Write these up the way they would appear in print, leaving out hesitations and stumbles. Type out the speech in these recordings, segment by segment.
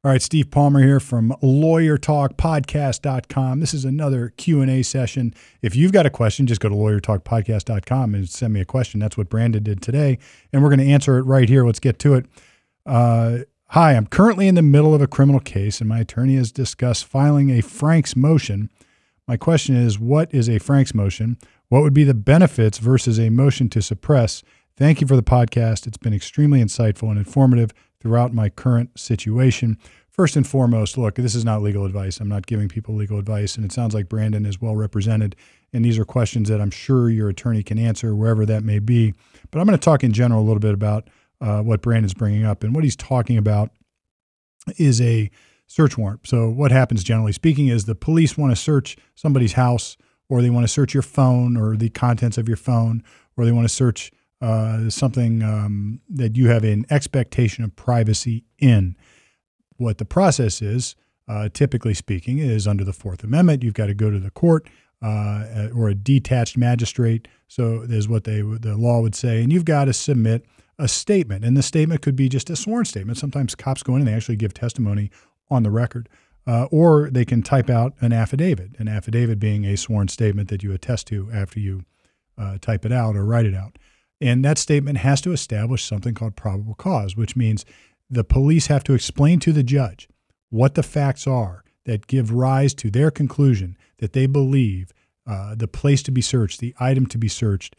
All right, Steve Palmer here from LawyerTalkPodcast.com. This is another Q&A session. If you've got a question, just go to LawyerTalkPodcast.com and send me a question. That's what Brandon did today, and we're going to answer it right here. Let's get to it. Hi, I'm currently in the middle of a criminal case, and my attorney has discussed filing a Franks motion. My question is, what is a Franks motion? What would be the benefits versus a motion to suppress? Thank you for the podcast. It's been extremely insightful and informative throughout my current situation. First and foremost, look, this is not legal advice. I'm not giving people legal advice, and it sounds like Brandon is well represented, and these are questions that I'm sure your attorney can answer wherever that may be. But I'm going to talk in general a little bit about what Brandon's bringing up, and what he's talking about is a search warrant. So what happens, generally speaking, is the police want to search somebody's house, or they want to search your phone or the contents of your phone, or they want to search something that you have an expectation of privacy in. What the process is, typically speaking, is under the Fourth Amendment. You've got to go to the court or a detached magistrate. So there's what the law would say, and you've got to submit a statement. And the statement could be just a sworn statement. Sometimes cops go in and they actually give testimony on the record, or they can type out an affidavit being a sworn statement that you attest to after you type it out or write it out. And that statement has to establish something called probable cause, which means the police have to explain to the judge what the facts are that give rise to their conclusion that they believe the place to be searched, the item to be searched,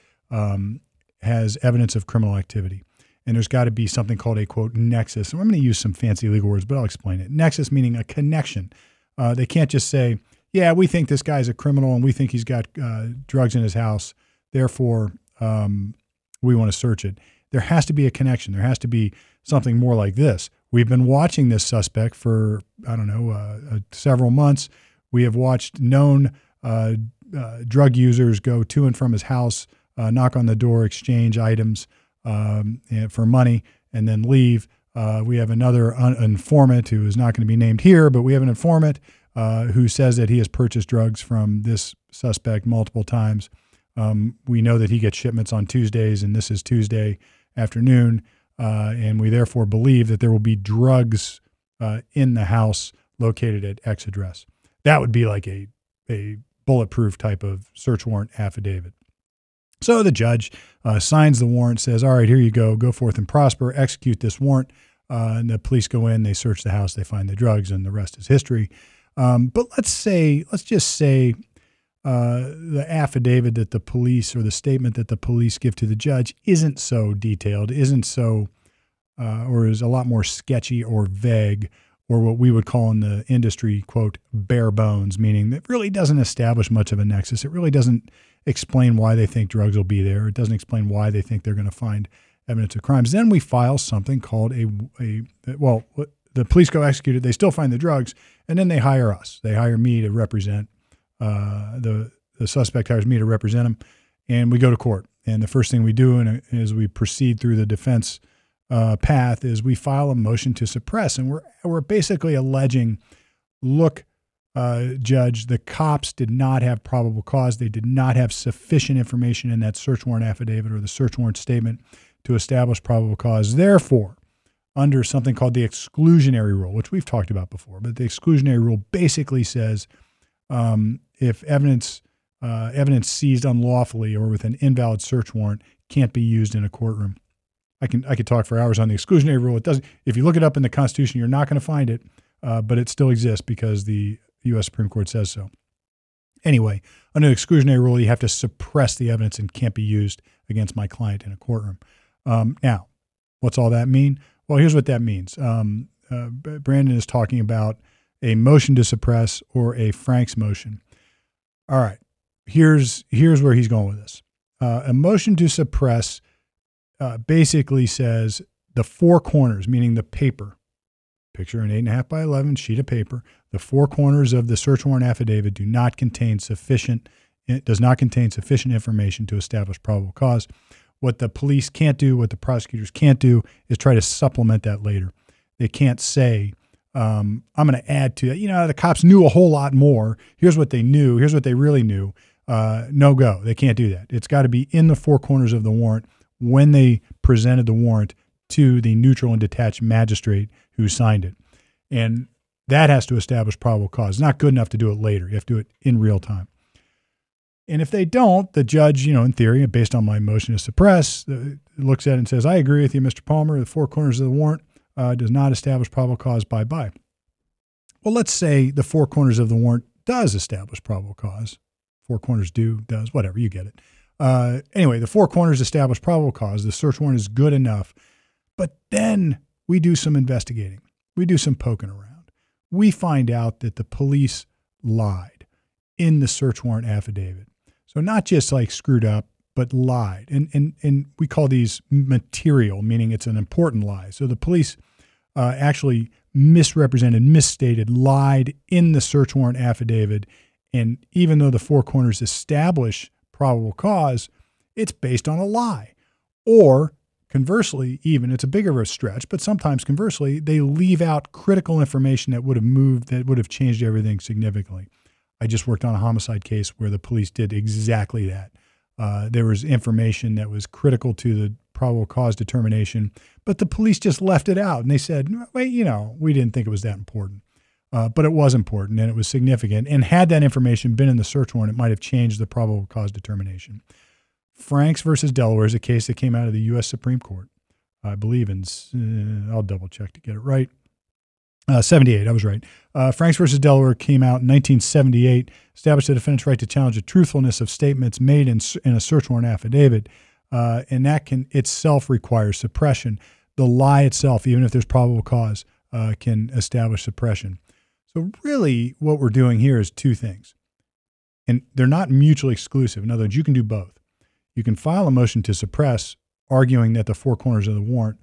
has evidence of criminal activity. And there's got to be something called a, quote, nexus. And I'm going to use some fancy legal words, but I'll explain it. Nexus meaning a connection. They can't just say, yeah, we think this guy's a criminal and we think he's got drugs in his house, therefore we want to search it. There has to be a connection. There has to be something more like this. We've been watching this suspect for, several months. We have watched known drug users go to and from his house, knock on the door, exchange items for money, and then leave. We have another informant who is not going to be named here, but we have an informant who says that he has purchased drugs from this suspect multiple times. We know that he gets shipments on Tuesdays, and this is Tuesday afternoon, and we therefore believe that there will be drugs in the house located at X address. That would be like a bulletproof type of search warrant affidavit. So the judge signs the warrant, says, all right, here you go forth and prosper, execute this warrant. And the police go in, they search the house, they find the drugs, and the rest is history. But let's just say the affidavit that the police, or the statement that the police give to the judge, isn't so detailed, or is a lot more sketchy or vague, or what we would call in the industry, quote, bare bones, meaning that really doesn't establish much of a nexus. It really doesn't explain why they think drugs will be there. It doesn't explain why they think they're going to find evidence of crimes. Then we file something called the police go execute it. They still find the drugs, and then they hire us. They hire me to represent the suspect hires me to represent him, and we go to court. And the first thing we do as we proceed through the defense path is we file a motion to suppress, and we're basically alleging, look, Judge, the cops did not have probable cause. They did not have sufficient information in that search warrant affidavit or the search warrant statement to establish probable cause. Therefore, under something called the exclusionary rule, which we've talked about before, but the exclusionary rule basically says if evidence seized unlawfully or with an invalid search warrant can't be used in a courtroom. I could talk for hours on the exclusionary rule. It doesn't. If you look it up in the Constitution, you're not going to find it, but it still exists because the U.S. Supreme Court says so. Anyway, under the exclusionary rule, you have to suppress the evidence and can't be used against my client in a courtroom. Now, what's all that mean? Well, here's what that means. Brandon is talking about a motion to suppress or a Franks motion. All right, here's where he's going with this. A motion to suppress basically says the four corners, meaning the paper. Picture an 8.5 by 11 sheet of paper. The four corners of the search warrant affidavit does not contain sufficient information to establish probable cause. What the police can't do, what the prosecutors can't do, is try to supplement that later. They can't say, I'm going to add to that. The cops knew a whole lot more. Here's what they knew. Here's what they really knew. No go. They can't do that. It's got to be in the four corners of the warrant when they presented the warrant to the neutral and detached magistrate who signed it. And that has to establish probable cause. It's not good enough to do it later. You have to do it in real time. And if they don't, the judge, in theory, based on my motion to suppress, looks at it and says, I agree with you, Mr. Palmer. The four corners of the warrant does not establish probable cause. Bye-bye. Well, let's say the four corners of the warrant does establish probable cause. Four corners does, whatever, you get it. Anyway, the four corners establish probable cause. The search warrant is good enough. But then we do some investigating. We do some poking around. We find out that the police lied in the search warrant affidavit. So not just like screwed up, but lied. And we call these material, meaning it's an important lie. So the police actually misrepresented, misstated, lied in the search warrant affidavit. And even though the four corners establish probable cause, it's based on a lie. Or conversely, even, it's a bigger of a stretch, but sometimes conversely, they leave out critical information that would have changed everything significantly. I just worked on a homicide case where the police did exactly that. There was information that was critical to the probable cause determination, but the police just left it out. And they said, wait, we didn't think it was that important. But it was important and it was significant. And had that information been in the search warrant, it might have changed the probable cause determination. Franks versus Delaware is a case that came out of the U.S. Supreme Court, I believe I'll double check to get it right. 78, I was right. Franks versus Delaware came out in 1978, established the defendant's right to challenge the truthfulness of statements made in a search warrant affidavit, and that can itself require suppression. The lie itself, even if there's probable cause, can establish suppression. So really what we're doing here is two things, and they're not mutually exclusive. In other words, you can do both. You can file a motion to suppress, arguing that the four corners of the warrant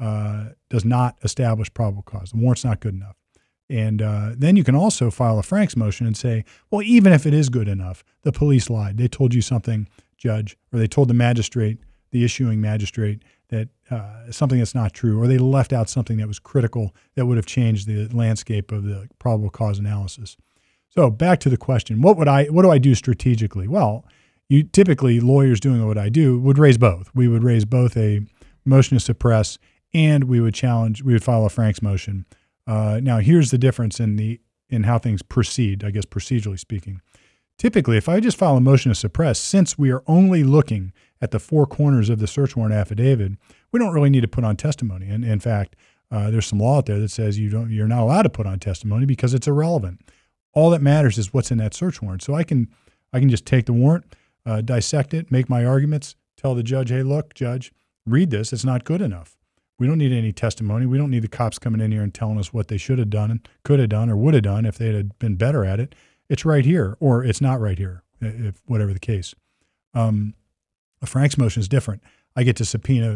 does not establish probable cause. The warrant's not good enough. And then you can also file a Franks motion and say, well, even if it is good enough, the police lied. They told you something, judge, or they told the magistrate, the issuing magistrate, that something that's not true, or they left out something that was critical that would have changed the landscape of the probable cause analysis. So back to the question, what do I do strategically? Well, typically lawyers doing what I do would raise both. We would raise both a motion to suppress and we would file a Franks motion. Now here's the difference in how things proceed, I guess procedurally speaking. Typically, if I just file a motion to suppress, since we are only looking at the four corners of the search warrant affidavit, we don't really need to put on testimony. And in fact, there's some law out there that says you're not allowed to put on testimony because it's irrelevant. All that matters is what's in that search warrant. So I can just take the warrant, dissect it, make my arguments, tell the judge, hey, look, judge, read this. It's not good enough. We don't need any testimony. We don't need the cops coming in here and telling us what they should have done and could have done or would have done if they had been better at it. It's right here, or it's not right here, if whatever the case. A Franks motion is different. I get to subpoena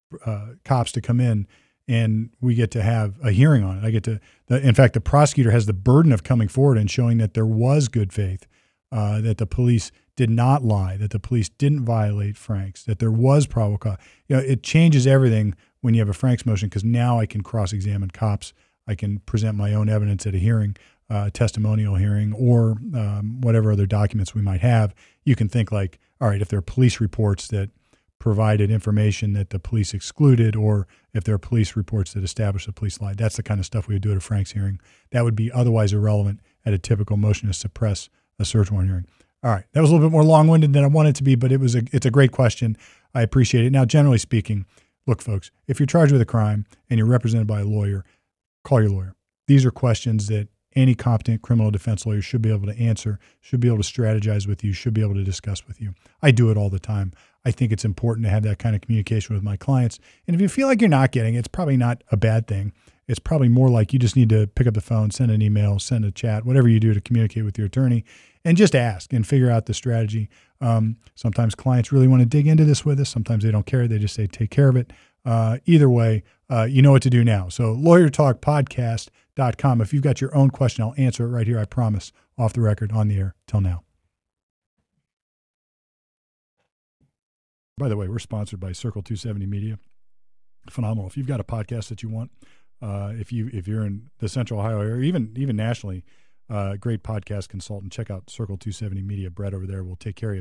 cops to come in, and we get to have a hearing on it. In fact, the prosecutor has the burden of coming forward and showing that there was good faith, that the police did not lie, that the police didn't violate Franks, that there was probable cause. It changes everything when you have a Franks motion, because now I can cross-examine cops. I can present my own evidence at a hearing, testimonial hearing, or whatever other documents we might have. You can think like, all right, if there are police reports that provided information that the police excluded, or if there are police reports that establish the police lied, that's the kind of stuff we would do at a Franks hearing. That would be otherwise irrelevant at a typical motion to suppress a search warrant hearing. All right, that was a little bit more long-winded than I wanted it to be, but it's a great question. I appreciate it. Now, generally speaking, look, folks, if you're charged with a crime and you're represented by a lawyer, call your lawyer. These are questions that any competent criminal defense lawyer should be able to answer, should be able to strategize with you, should be able to discuss with you. I do it all the time. I think it's important to have that kind of communication with my clients. And if you feel like you're not getting it, it's probably not a bad thing. It's probably more like you just need to pick up the phone, send an email, send a chat, whatever you do to communicate with your attorney, and just ask and figure out the strategy. Sometimes clients really want to dig into this with us. Sometimes they don't care. They just say, take care of it. Either way, you know what to do now. So lawyertalkpodcast.com. If you've got your own question, I'll answer it right here. I promise, off the record, on the air. Till now. By the way, we're sponsored by Circle 270 Media. Phenomenal. If you've got a podcast that you want, if you're in the Central Ohio area, even nationally, great podcast consultant, check out Circle 270 Media. Brett over there will take care of you.